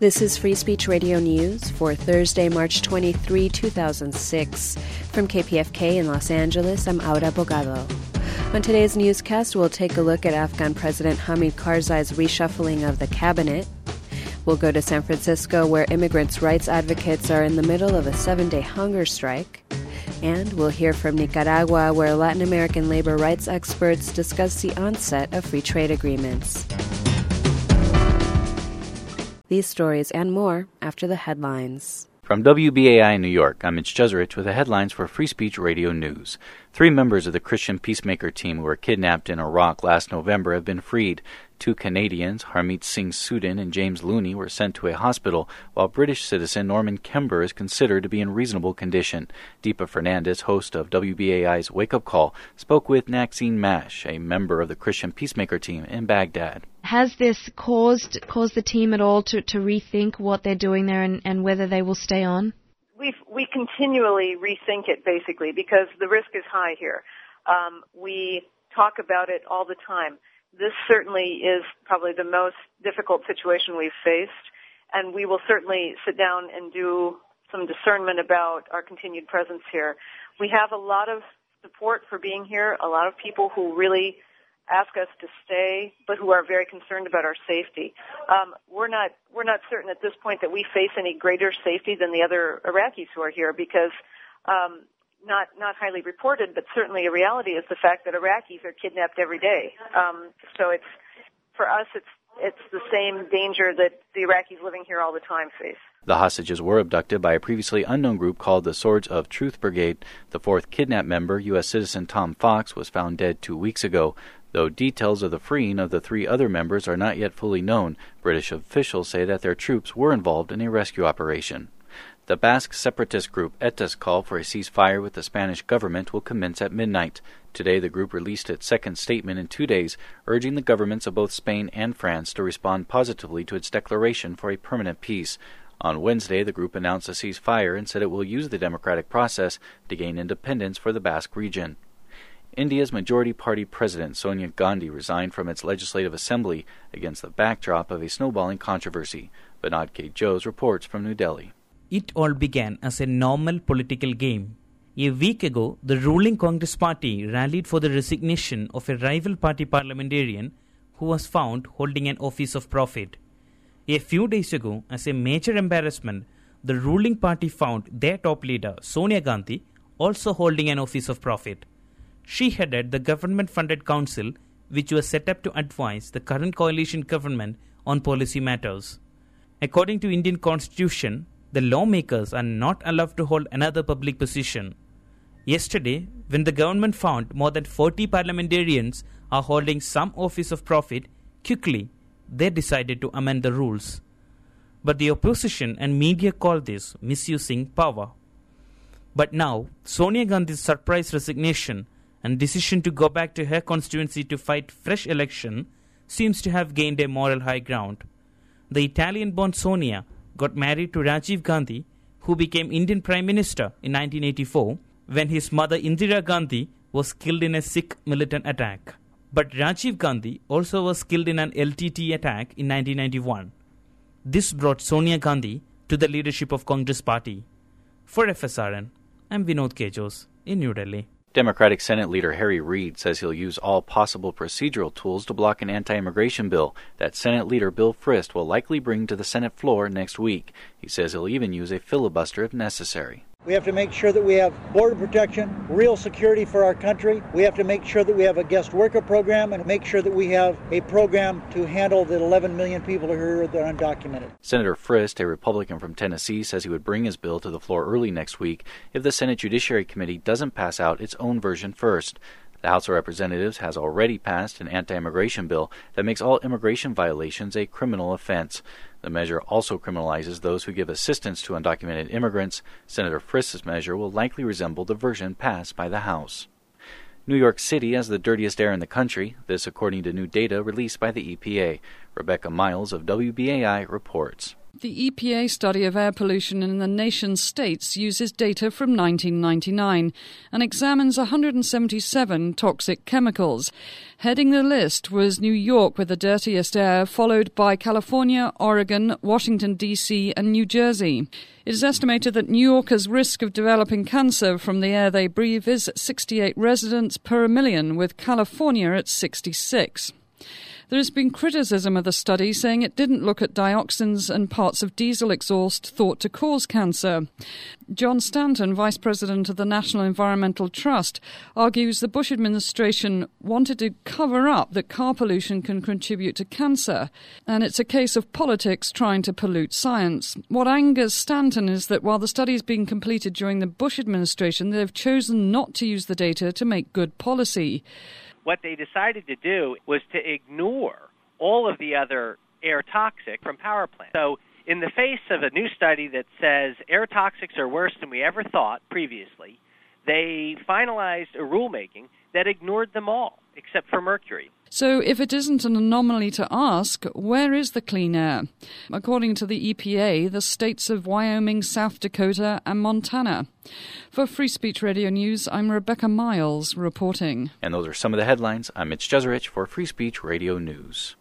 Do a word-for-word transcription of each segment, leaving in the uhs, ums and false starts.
This is Free Speech Radio News for Thursday, March twenty-third, two thousand six. From K P F K in Los Angeles, I'm Aura Bogado. On today's newscast, we'll take a look at Afghan President Hamid Karzai's reshuffling of the cabinet. We'll go to San Francisco, where immigrants' rights advocates are in the middle of a seven-day hunger strike. And we'll hear from Nicaragua, where Latin American labor rights experts discuss the onset of free trade agreements. These stories and more after the headlines. From W B A I in New York, I'm Mitch Jeserich with the headlines for Free Speech Radio News. Three members of the Christian Peacemaker team who were kidnapped in Iraq last November have been freed. Two Canadians, Harmeet Singh Sudhin and James Looney, were sent to a hospital, while British citizen Norman Kember is considered to be in reasonable condition. Deepa Fernandez, host of W B A I's Wake Up Call, spoke with Maxine Mash, a member of the Christian Peacemaker team in Baghdad. Has this caused caused the team at all to, to rethink what they're doing there and, and whether they will stay on? We we continually rethink it, basically, because the risk is high here. Um, we talk about it all the time. This certainly is probably the most difficult situation we've faced, and we will certainly sit down and do some discernment about our continued presence here. We have a lot of support for being here, a lot of people who really ask us to stay, but who are very concerned about our safety. Um, we're not we're not certain at this point that we face any greater safety than the other Iraqis who are here, because um, not not highly reported, but certainly a reality is the fact that Iraqis are kidnapped every day. Um, so it's for us, it's it's the same danger that the Iraqis living here all the time face. The hostages were abducted by a previously unknown group called the Swords of Truth Brigade. The fourth kidnapped member, U S citizen Tom Fox, was found dead two weeks ago. Though details of the freeing of the three other members are not yet fully known, British officials say that their troops were involved in a rescue operation. The Basque separatist group E T A's call for a ceasefire with the Spanish government will commence at midnight. Today, the group released its second statement in two days, urging the governments of both Spain and France to respond positively to its declaration for a permanent peace. On Wednesday, the group announced a ceasefire and said it will use the democratic process to gain independence for the Basque region. India's Majority Party President Sonia Gandhi resigned from its Legislative Assembly against the backdrop of a snowballing controversy. Vinod K. Jose reports from New Delhi. It all began as a normal political game. A week ago, the ruling Congress party rallied for the resignation of a rival party parliamentarian who was found holding an office of profit. A few days ago, as a major embarrassment, the ruling party found their top leader, Sonia Gandhi, also holding an office of profit. She headed the government-funded council, which was set up to advise the current coalition government on policy matters. According to Indian Constitution, the lawmakers are not allowed to hold another public position. Yesterday, when the government found more than forty parliamentarians are holding some office of profit, quickly they decided to amend the rules. But the opposition and media call this misusing power. But now, Sonia Gandhi's surprise resignation and decision to go back to her constituency to fight fresh election seems to have gained a moral high ground. The Italian-born Sonia got married to Rajiv Gandhi, who became Indian Prime Minister in nineteen eighty-four when his mother Indira Gandhi was killed in a Sikh militant attack. But Rajiv Gandhi also was killed in an L T T attack in nineteen ninety-one. This brought Sonia Gandhi to the leadership of Congress Party. For F S R N, I'm Vinod K. Jose in New Delhi. Democratic Senate Leader Harry Reid says he'll use all possible procedural tools to block an anti-immigration bill that Senate Leader Bill Frist will likely bring to the Senate floor next week. He says he'll even use a filibuster if necessary. We have to make sure that we have border protection, real security for our country. We have to make sure that we have a guest worker program and make sure that we have a program to handle the eleven million people who are here that are undocumented. Senator Frist, a Republican from Tennessee, says he would bring his bill to the floor early next week if the Senate Judiciary Committee doesn't pass out its own version first. The House of Representatives has already passed an anti-immigration bill that makes all immigration violations a criminal offense. The measure also criminalizes those who give assistance to undocumented immigrants. Senator Frist's measure will likely resemble the version passed by the House. New York City has the dirtiest air in the country, this according to new data released by the E P A. Rebecca Miles of W B A I reports. The E P A study of air pollution in the nation's states uses data from nineteen ninety-nine and examines one hundred seventy-seven toxic chemicals. Heading the list was New York with the dirtiest air, followed by California, Oregon, Washington, D C and New Jersey. It is estimated that New Yorkers' risk of developing cancer from the air they breathe is sixty-eight residents per million, with California at sixty-six. There has been criticism of the study, saying it didn't look at dioxins and parts of diesel exhaust thought to cause cancer. John Stanton, Vice President of the National Environmental Trust, argues the Bush administration wanted to cover up that car pollution can contribute to cancer, and it's a case of politics trying to pollute science. What angers Stanton is that while the study is being completed during the Bush administration, they've chosen not to use the data to make good policy. What they decided to do was to ignore all of the other air toxic from power plants. So in the face of a new study that says air toxics are worse than we ever thought previously, they finalized a rulemaking that ignored them all, except for mercury. So if it isn't an anomaly to ask, where is the clean air? According to the E P A, the states of Wyoming, South Dakota and Montana. For Free Speech Radio News, I'm Rebecca Miles reporting. And those are some of the headlines. I'm Mitch Jeserich for Free Speech Radio News.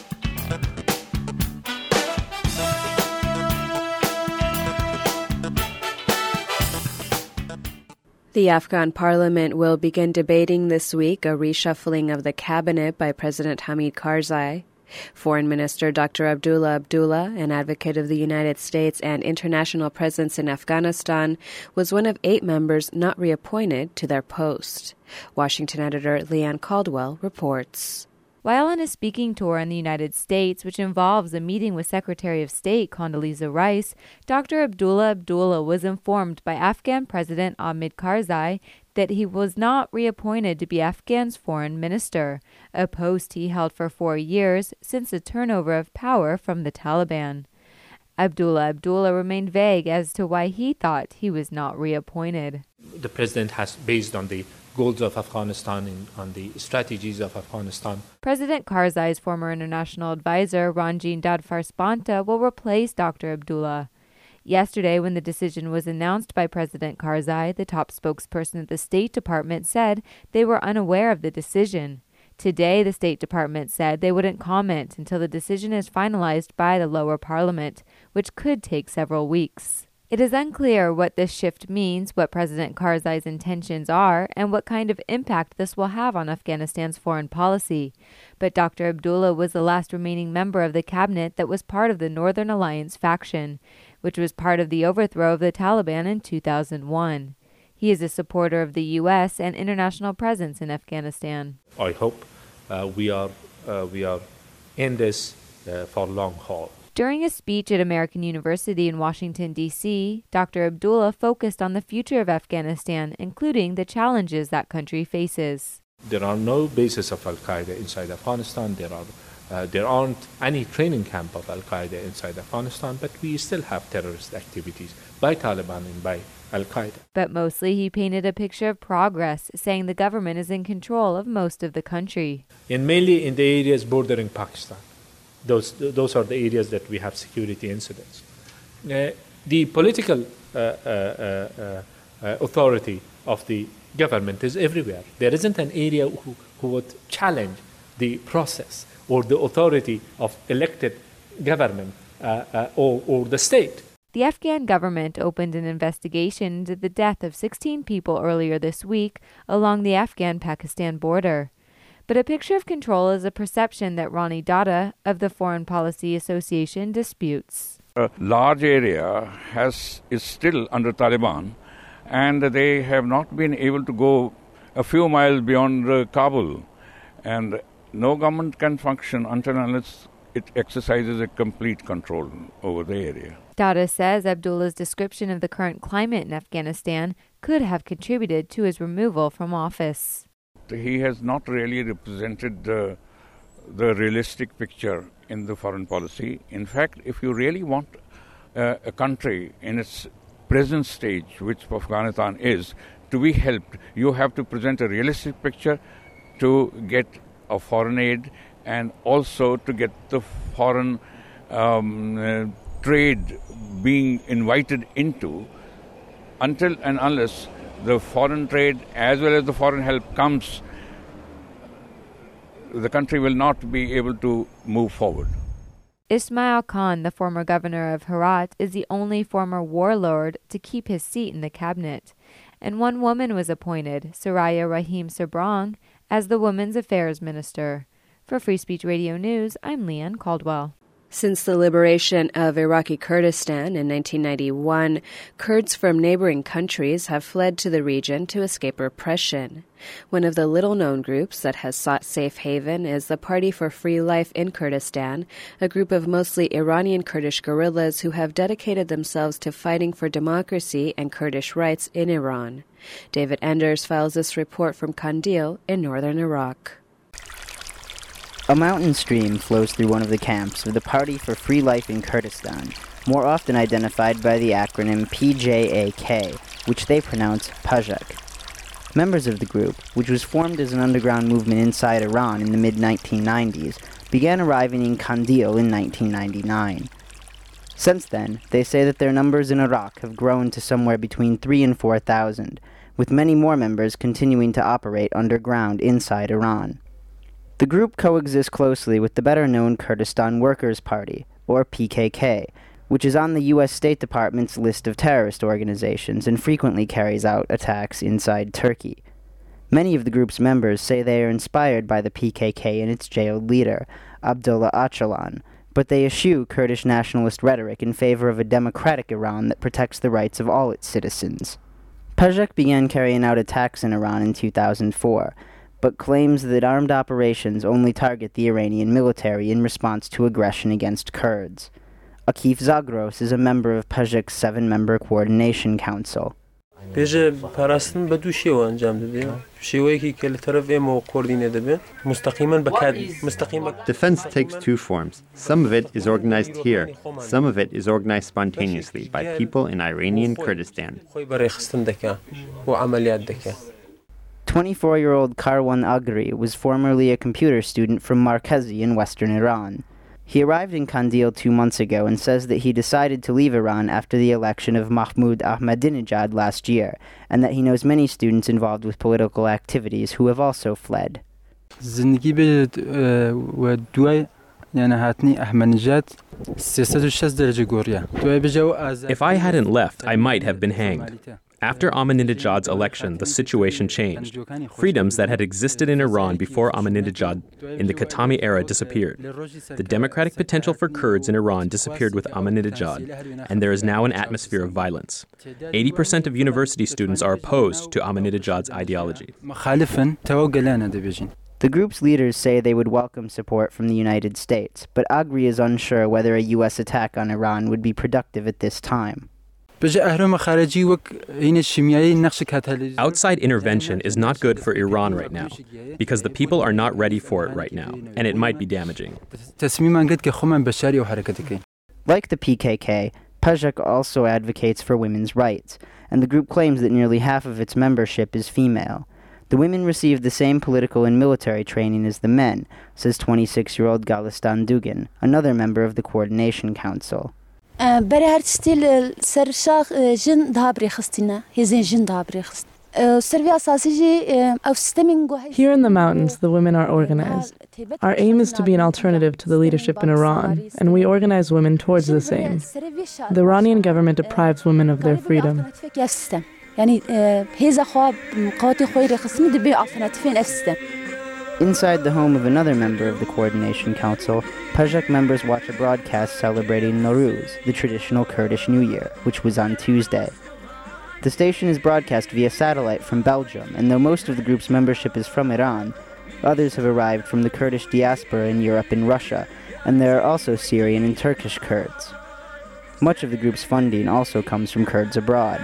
The Afghan parliament will begin debating this week a reshuffling of the cabinet by President Hamid Karzai. Foreign Minister Doctor Abdullah Abdullah, an advocate of the United States and international presence in Afghanistan, was one of eight members not reappointed to their post. Washington editor Leanne Caldwell reports. While on a speaking tour in the United States, which involves a meeting with Secretary of State Condoleezza Rice, Doctor Abdullah Abdullah was informed by Afghan President Hamid Karzai that he was not reappointed to be Afghan's foreign minister, a post he held for four years since the turnover of power from the Taliban. Abdullah Abdullah remained vague as to why he thought he was not reappointed. The president has, based on the goals of Afghanistan and on the strategies of Afghanistan. President Karzai's former international advisor, Ranjin Dadfar-Spanta, will replace Doctor Abdullah. Yesterday, when the decision was announced by President Karzai, the top spokesperson at the State Department said they were unaware of the decision. Today, the State Department said they wouldn't comment until the decision is finalized by the lower parliament, which could take several weeks. It is unclear what this shift means, what President Karzai's intentions are, and what kind of impact this will have on Afghanistan's foreign policy. But Doctor Abdullah was the last remaining member of the cabinet that was part of the Northern Alliance faction, which was part of the overthrow of the Taliban in two thousand one. He is a supporter of the U S and international presence in Afghanistan. I hope uh, we are uh, we are in this uh, for long haul. During a speech at American University in Washington, D C, Doctor Abdullah focused on the future of Afghanistan, including the challenges that country faces. There are no bases of Al-Qaeda inside Afghanistan. There are uh, there aren't any training camp of Al-Qaeda inside Afghanistan, but we still have terrorist activities by Taliban and by Al-Qaeda. But mostly he painted a picture of progress, saying the government is in control of most of the country. And mainly in the areas bordering Pakistan. Those those are the areas that we have security incidents. Uh, the political uh, uh, uh, uh, authority of the government is everywhere. There isn't an area who, who would challenge the process or the authority of elected government uh, uh, or, or the state. The Afghan government opened an investigation into the death of sixteen people earlier this week along the Afghan-Pakistan border. But a picture of control is a perception that Ronnie Dada of the Foreign Policy Association disputes. A large area has is still under Taliban, and they have not been able to go a few miles beyond uh, Kabul. And no government can function until unless it exercises a complete control over the area. Dada says Abdullah's description of the current climate in Afghanistan could have contributed to his removal from office. He has not really represented the, the realistic picture in the foreign policy. In fact, if you really want uh, a country in its present stage, which Afghanistan is, to be helped, you have to present a realistic picture to get a foreign aid and also to get the foreign um, uh, trade being invited into until and unless the foreign trade as well as the foreign help comes. The country will not be able to move forward. Ismail Khan, the former governor of Herat, is the only former warlord to keep his seat in the cabinet. And one woman was appointed, Soraya Rahim Sabrang, as the Women's Affairs Minister. For Free Speech Radio News, I'm Leanne Caldwell. Since the liberation of Iraqi Kurdistan in nineteen ninety-one, Kurds from neighboring countries have fled to the region to escape repression. One of the little-known groups that has sought safe haven is the Party for Free Life in Kurdistan, a group of mostly Iranian Kurdish guerrillas who have dedicated themselves to fighting for democracy and Kurdish rights in Iran. David Enders files this report from Kandil in northern Iraq. A mountain stream flows through one of the camps of the Party for Free Life in Kurdistan, more often identified by the acronym P J A K, which they pronounce Pajak. Members of the group, which was formed as an underground movement inside Iran in the mid nineteen nineties, began arriving in Kandil in nineteen ninety-nine. Since then, they say that their numbers in Iraq have grown to somewhere between three and four thousand, with many more members continuing to operate underground inside Iran. The group coexists closely with the better-known Kurdistan Workers' Party, or P K K, which is on the U S State Department's list of terrorist organizations and frequently carries out attacks inside Turkey. Many of the group's members say they are inspired by the P K K and its jailed leader, Abdullah Öcalan, but they eschew Kurdish nationalist rhetoric in favor of a democratic Iran that protects the rights of all its citizens. Pajak began carrying out attacks in Iran in two thousand four, but claims that armed operations only target the Iranian military in response to aggression against Kurds. Akif Zagros is a member of Pajak's seven-member coordination council. Defense takes two forms. Some of it is organized here. Some of it is organized spontaneously by people in Iranian Kurdistan. twenty-four-year-old Karwan Agri was formerly a computer student from Markazi in western Iran. He arrived in Kandil two months ago and says that he decided to leave Iran after the election of Mahmoud Ahmadinejad last year, and that he knows many students involved with political activities who have also fled. If I hadn't left, I might have been hanged. After Ahmadinejad's election, the situation changed. Freedoms that had existed in Iran before Ahmadinejad in the Khatami era disappeared. The democratic potential for Kurds in Iran disappeared with Ahmadinejad, and there is now an atmosphere of violence. eighty percent of university students are opposed to Ahmadinejad's ideology. The group's leaders say they would welcome support from the United States, but Agri is unsure whether a U S attack on Iran would be productive at this time. Outside intervention is not good for Iran right now, because the people are not ready for it right now, and it might be damaging. Like the P K K, Pajak also advocates for women's rights, and the group claims that nearly half of its membership is female. The women receive the same political and military training as the men, says twenty-six-year-old Galistan Dugan, another member of the Coordination Council. Here in the mountains, the women are organized. Our aim is to be an alternative to the leadership in Iran, and we organize women towards the same. The Iranian government deprives women of their freedom. Inside the home of another member of the Coordination Council, Pajak members watch a broadcast celebrating Nowruz, the traditional Kurdish New Year, which was on Tuesday. The station is broadcast via satellite from Belgium, and though most of the group's membership is from Iran, others have arrived from the Kurdish diaspora in Europe and Russia, and there are also Syrian and Turkish Kurds. Much of the group's funding also comes from Kurds abroad.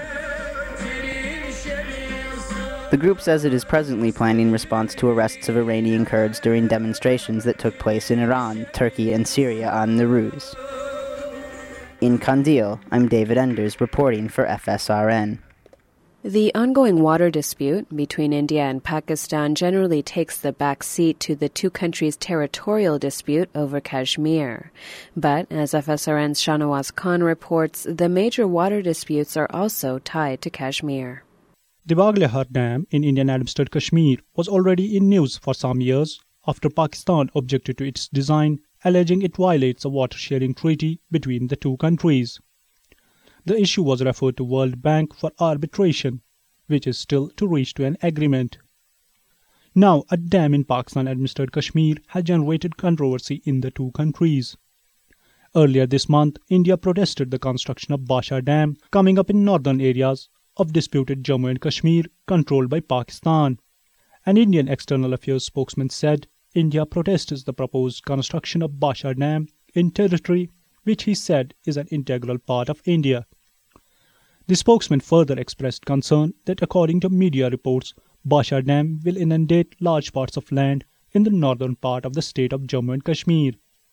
The group says it is presently planning response to arrests of Iranian Kurds during demonstrations that took place in Iran, Turkey, and Syria on Nowruz. In Kandil, I'm David Enders reporting for F S R N. The ongoing water dispute between India and Pakistan generally takes the back seat to the two countries' territorial dispute over Kashmir. But, as F S R N's Shahnawaz Khan reports, the major water disputes are also tied to Kashmir. The Baghlehar Dam in Indian-administered Kashmir was already in news for some years after Pakistan objected to its design, alleging it violates a water-sharing treaty between the two countries. The issue was referred to World Bank for arbitration, which is still to reach to an agreement. Now, a dam in Pakistan-administered Kashmir has generated controversy in the two countries. Earlier this month, India protested the construction of Basha Dam coming up in northern areas of disputed Jammu and Kashmir controlled by Pakistan. An Indian External Affairs spokesman said India protests the proposed construction of Basha Dam in territory which he said is an integral part of India. The spokesman further expressed concern that according to media reports, Basha Dam will inundate large parts of land in the northern part of the state of Jammu and Kashmir.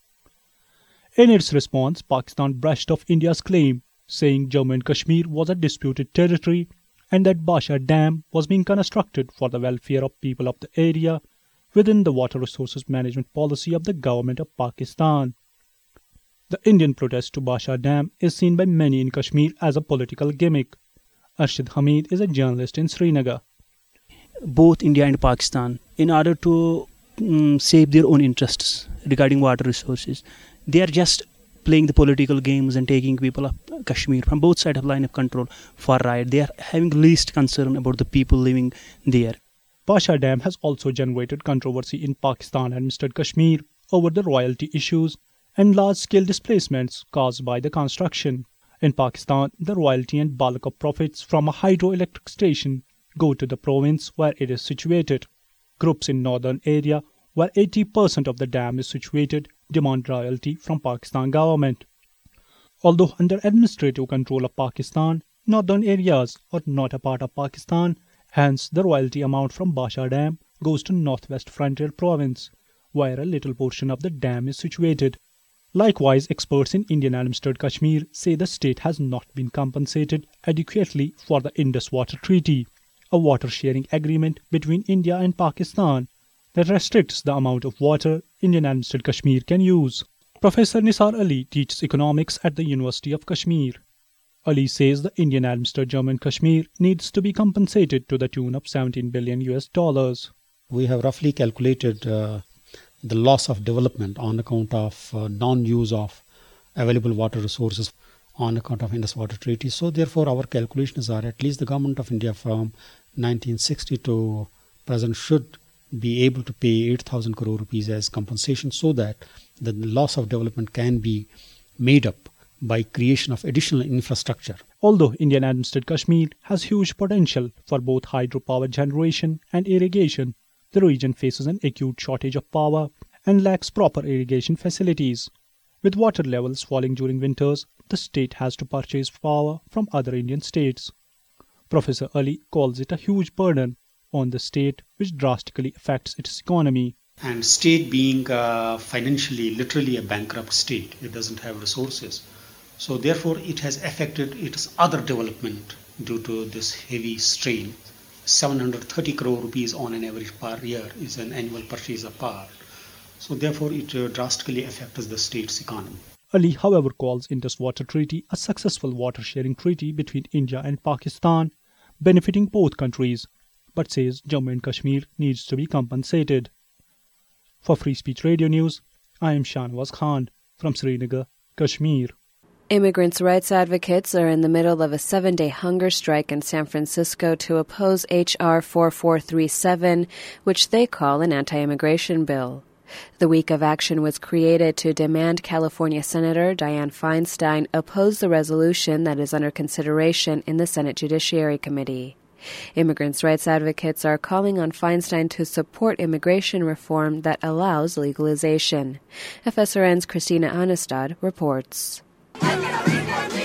In its response, Pakistan brushed off India's claim, saying Jammu and Kashmir was a disputed territory and that Basha Dam was being constructed for the welfare of people of the area within the water resources management policy of the government of Pakistan. The Indian protest to Basha Dam is seen by many in Kashmir as a political gimmick. Arshid Hamid is a journalist in Srinagar. Both India and Pakistan, in order to um, save their own interests regarding water resources, they are just playing the political games and taking people of Kashmir from both sides of line of control far right. They are having least concern about the people living there. Basha Dam has also generated controversy in Pakistan-administered Kashmir over the royalty issues and large-scale displacements caused by the construction. In Pakistan, the royalty and bulk of profits from a hydroelectric station go to the province where it is situated. Groups in northern area, where eighty percent of the dam is situated, demand royalty from Pakistan government. Although under administrative control of Pakistan, northern areas are not a part of Pakistan, hence the royalty amount from Basha Dam goes to Northwest Frontier Province, where a little portion of the dam is situated. Likewise, experts in Indian-administered Kashmir say the state has not been compensated adequately for the Indus Water Treaty, a water-sharing agreement between India and Pakistan that restricts the amount of water Indian-administered Kashmir can use. Professor Nisar Ali teaches economics at the University of Kashmir. Ali says the Indian-administered Jammu and Kashmir needs to be compensated to the tune of seventeen billion U S dollars. We have roughly calculated uh, the loss of development on account of uh, non-use of available water resources on account of Indus Water Treaty. So therefore our calculations are at least the government of India from nineteen sixty to present should be able to pay eight thousand crore rupees as compensation so that the loss of development can be made up by creation of additional infrastructure. Although Indian-administered Kashmir has huge potential for both hydropower generation and irrigation, the region faces an acute shortage of power and lacks proper irrigation facilities. With water levels falling during winters, the state has to purchase power from other Indian states. Professor Ali calls it a huge burden on the state, which drastically affects its economy. And state being uh, financially, literally a bankrupt state, it doesn't have resources. So therefore it has affected its other development due to this heavy strain. seven hundred thirty crore rupees on an average per year is an annual purchase of power. So therefore it uh, drastically affects the state's economy. Ali, however, calls Indus Water Treaty a successful water-sharing treaty between India and Pakistan, benefiting both countries, but says Jammu and Kashmir needs to be compensated. For Free Speech Radio News, I am Shahnawaz Khan from Srinagar, Kashmir. Immigrants' rights advocates are in the middle of a seven-day hunger strike in San Francisco to oppose H R forty-four thirty-seven, which they call an anti-immigration bill. The week of action was created to demand California Senator Dianne Feinstein oppose the resolution that is under consideration in the Senate Judiciary Committee. Immigrants' rights advocates are calling on Feinstein to support immigration reform that allows legalization. F S R N's Christina Anastad reports.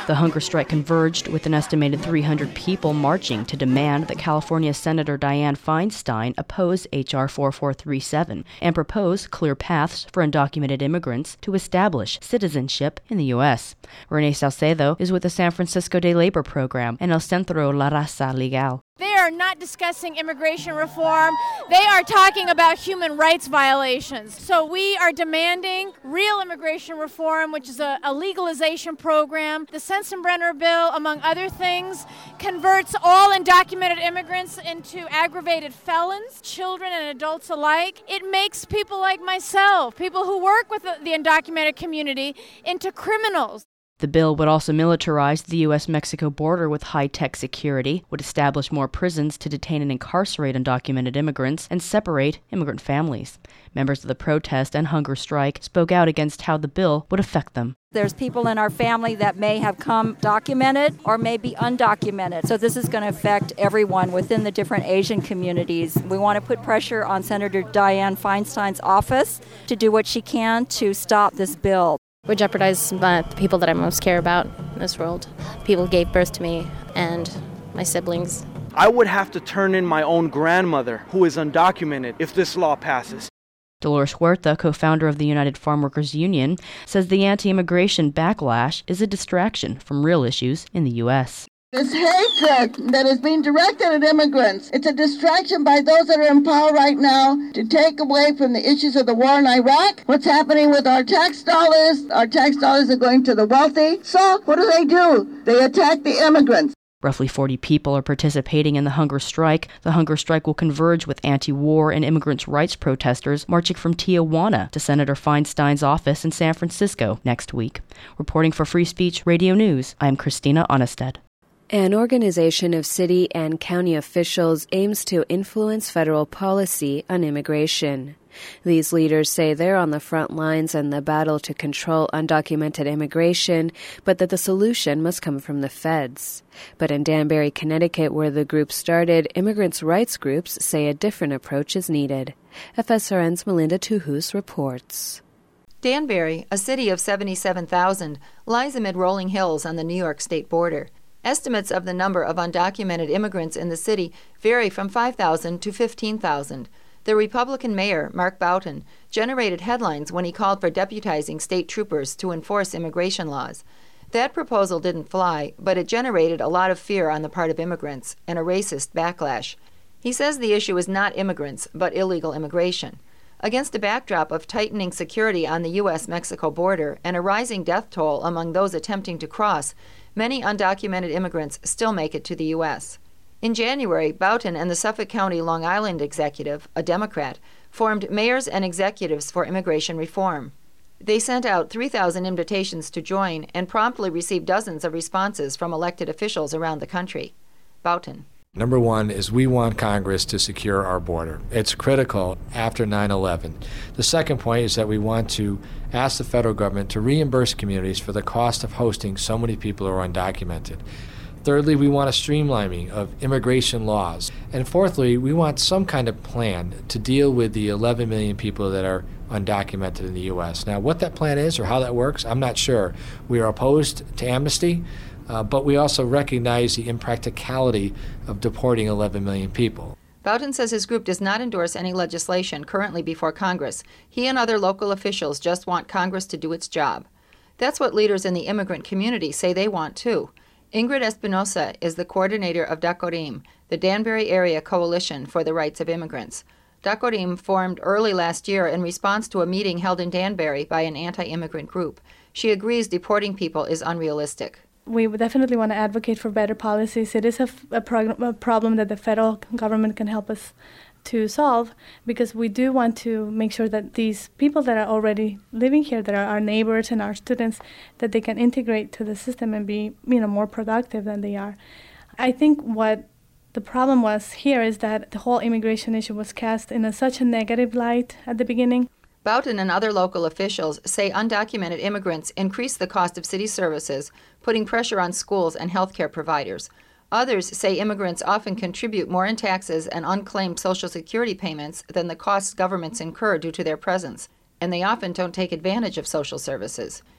The hunger strike converged with an estimated three hundred people marching to demand that California Senator Dianne Feinstein oppose H R forty-four thirty-seven and propose clear paths for undocumented immigrants to establish citizenship in the U S. Renee Salcedo is with the San Francisco Day Labor Program and El Centro La Raza Legal. They are not discussing immigration reform. They are talking about human rights violations. So we are demanding real immigration reform, which is a, a legalization program. The Sensenbrenner bill, among other things, converts all undocumented immigrants into aggravated felons, children and adults alike. It makes people like myself, people who work with the, the undocumented community, into criminals. The bill would also militarize the U S Mexico border with high-tech security, would establish more prisons to detain and incarcerate undocumented immigrants, and separate immigrant families. Members of the protest and hunger strike spoke out against how the bill would affect them. There's people in our family that may have come documented or may be undocumented. So this is going to affect everyone within the different Asian communities. We want to put pressure on Senator Dianne Feinstein's office to do what she can to stop this bill. Would jeopardize uh, the people that I most care about in this world. People who gave birth to me and my siblings. I would have to turn in my own grandmother, who is undocumented, if this law passes. Dolores Huerta, co-founder of the United Farm Workers Union, says the anti-immigration backlash is a distraction from real issues in the U S. This hatred that is being directed at immigrants, it's a distraction by those that are in power right now to take away from the issues of the war in Iraq. What's happening with our tax dollars? Our tax dollars are going to the wealthy. So what do they do? They attack the immigrants. Roughly forty people are participating in the hunger strike. The hunger strike will converge with anti-war and immigrants' rights protesters marching from Tijuana to Senator Feinstein's office in San Francisco next week. Reporting for Free Speech Radio News, I'm Christina Onnested. An organization of city and county officials aims to influence federal policy on immigration. These leaders say they're on the front lines in the battle to control undocumented immigration, but that the solution must come from the feds. But in Danbury, Connecticut, where the group started, immigrants' rights groups say a different approach is needed. F S R N's Melinda Tuhus reports. Danbury, a city of seventy-seven thousand, lies amid rolling hills on the New York state border. Estimates of the number of undocumented immigrants in the city vary from five thousand to fifteen thousand. The Republican mayor, Mark Boughton, generated headlines when he called for deputizing state troopers to enforce immigration laws. That proposal didn't fly, but it generated a lot of fear on the part of immigrants and a racist backlash. He says the issue is not immigrants, but illegal immigration. Against a backdrop of tightening security on the U S Mexico border and a rising death toll among those attempting to cross, many undocumented immigrants still make it to the U S. In January, Boughton and the Suffolk County Long Island executive, a Democrat, formed Mayors and Executives for Immigration Reform. They sent out three thousand invitations to join and promptly received dozens of responses from elected officials around the country. Boughton. Number one is we want Congress to secure our border. It's critical after nine eleven. The second point is that we want to ask the federal government to reimburse communities for the cost of hosting so many people who are undocumented. Thirdly, we want a streamlining of immigration laws. And fourthly, we want some kind of plan to deal with the eleven million people that are undocumented in the U S. Now, what that plan is or how that works, I'm not sure. We are opposed to amnesty. Uh, but we also recognize the impracticality of deporting eleven million people. Boughton says his group does not endorse any legislation currently before Congress. He and other local officials just want Congress to do its job. That's what leaders in the immigrant community say they want, too. Ingrid Espinosa is the coordinator of Dacorim, the Danbury Area Coalition for the Rights of Immigrants. Dacorim formed early last year in response to a meeting held in Danbury by an anti-immigrant group. She agrees deporting people is unrealistic. We would definitely want to advocate for better policies. It is a, a, prog- a problem that the federal government can help us to solve, because we do want to make sure that these people that are already living here, that are our neighbors and our students, that they can integrate to the system and be, you know, more productive than they are. I think what the problem was here is that the whole immigration issue was cast in a, such a negative light at the beginning. Boughton and other local officials say undocumented immigrants increase the cost of city services, putting pressure on schools and healthcare providers. Others say immigrants often contribute more in taxes and unclaimed Social Security payments than the costs governments incur due to their presence, and they often don't take advantage of social services.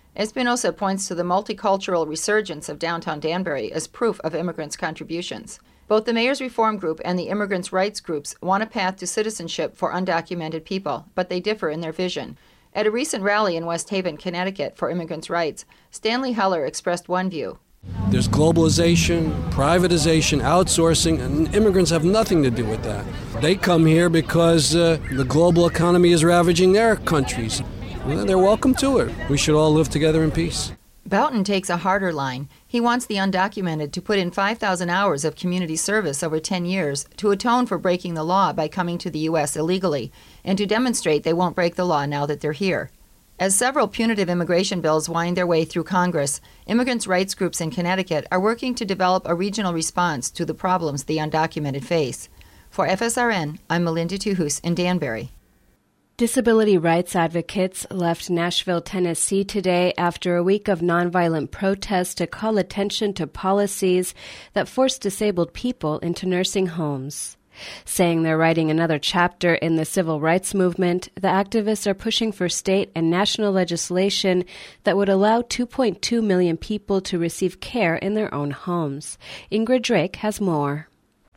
Espinosa points to the multicultural resurgence of downtown Danbury as proof of immigrants' contributions. Both the Mayor's Reform Group and the immigrants' rights groups want a path to citizenship for undocumented people, but they differ in their vision. At a recent rally in West Haven, Connecticut, for immigrants' rights, Stanley Heller expressed one view. There's globalization, privatization, outsourcing, and immigrants have nothing to do with that. They come here because uh, the global economy is ravaging their countries. Well, they're welcome to it. We should all live together in peace. Boughton takes a harder line. He wants the undocumented to put in five thousand hours of community service over ten years to atone for breaking the law by coming to the U S illegally, and to demonstrate they won't break the law now that they're here. As several punitive immigration bills wind their way through Congress, immigrants' rights groups in Connecticut are working to develop a regional response to the problems the undocumented face. For F S R N, I'm Melinda Tuhus in Danbury. Disability rights advocates left Nashville, Tennessee today after a week of nonviolent protests to call attention to policies that force disabled people into nursing homes. Saying they're writing another chapter in the civil rights movement, the activists are pushing for state and national legislation that would allow two point two million people to receive care in their own homes. Ingrid Drake has more.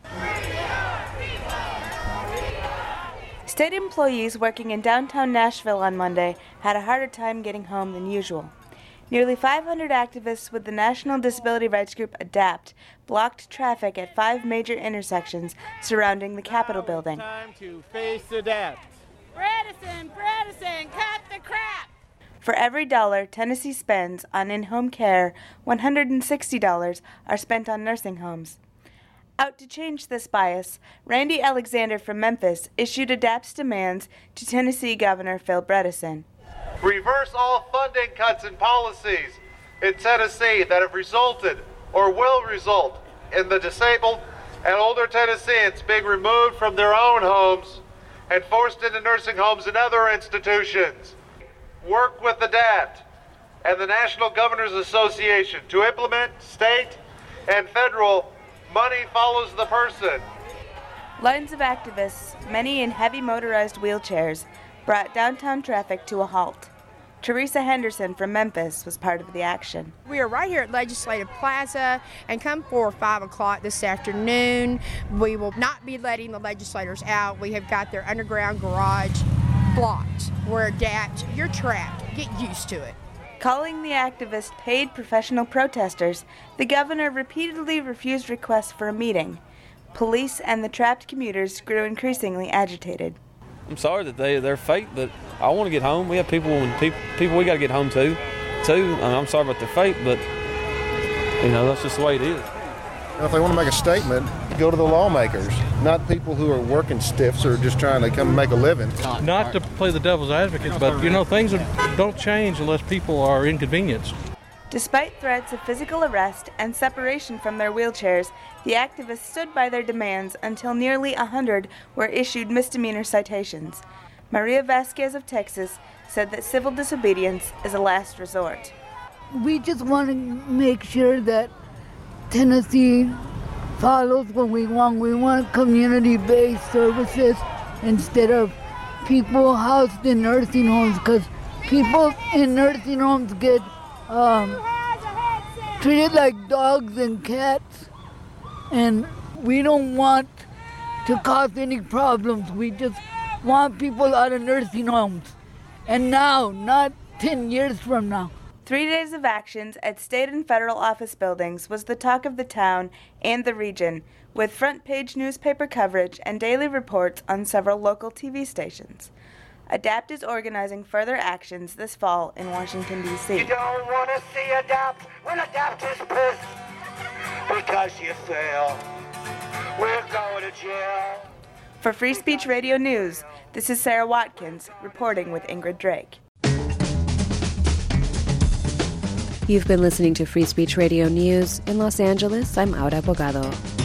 State employees working in downtown Nashville on Monday had a harder time getting home than usual. Nearly five hundred activists with the national disability rights group ADAPT blocked traffic at five major intersections surrounding the Capitol building. Time to face ADAPT. Bredesen, Bredesen, cut the crap! For every dollar Tennessee spends on in-home care, one hundred sixty dollars are spent on nursing homes. Out to change this bias, Randy Alexander from Memphis issued ADAPT's demands to Tennessee Governor Phil Bredesen. Reverse all funding cuts and policies in Tennessee that have resulted or will result in the disabled and older Tennesseans being removed from their own homes and forced into nursing homes and other institutions. Work with ADAPT and the National Governors Association to implement state and federal money follows the person. Lines of activists, many in heavy motorized wheelchairs, brought downtown traffic to a halt. Teresa Henderson from Memphis was part of the action. We are right here at Legislative Plaza, and come four or five o'clock this afternoon, we will not be letting the legislators out. We have got their underground garage blocked. We're ADAPT. You're trapped. Get used to it. Calling the activists paid professional protesters, the governor repeatedly refused requests for a meeting. Police and the trapped commuters grew increasingly agitated. I'm sorry that they their fate, but I want to get home. We have people and people, people we got to get home to, too. I mean, I'm sorry about their fate, but you know that's just the way it is. If they want to make a statement, go to the lawmakers, not people who are working stiffs or just trying to come and make a living. Not to play the devil's advocate, but you know things don't change unless people are inconvenienced. Despite threats of physical arrest and separation from their wheelchairs, the activists stood by their demands until nearly a hundred were issued misdemeanor citations. Maria Vasquez of Texas said that civil disobedience is a last resort. We just want to make sure that Tennessee follows what we want. We want community-based services instead of people housed in nursing homes, because people in nursing homes get um, treated like dogs and cats, and we don't want to cause any problems. We just want people out of nursing homes, and now, not ten years from now. Three days of actions at state and federal office buildings was the talk of the town and the region, with front-page newspaper coverage and daily reports on several local T V stations. ADAPT is organizing further actions this fall in Washington, D C You don't want to see ADAPT when ADAPT is pissed because you fail. We're going to jail. For Free Speech Radio News, this is Sarah Watkins reporting with Ingrid Drake. You've been listening to Free Speech Radio News. In Los Angeles, I'm Aura Bogado.